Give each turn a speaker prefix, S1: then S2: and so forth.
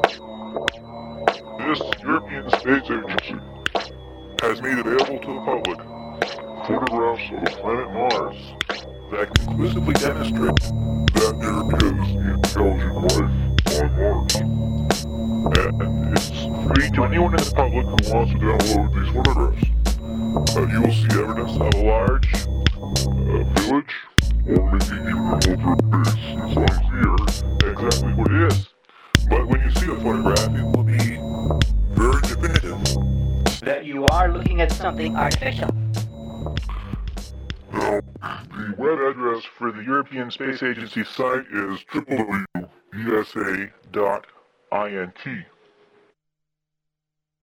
S1: This European Space Agency has made available to the public photographs of the planet Mars that conclusively demonstrate that there is intelligent life on Mars. And it's free to anyone in the public who wants to download these photographs. You will see evidence of a large village, or maybe even a military base. It's unclear exactly what it is. But when you see the photograph, it will be very definitive
S2: that you are looking at something artificial.
S1: Now, the web address for the European Space Agency site is www.esa.int.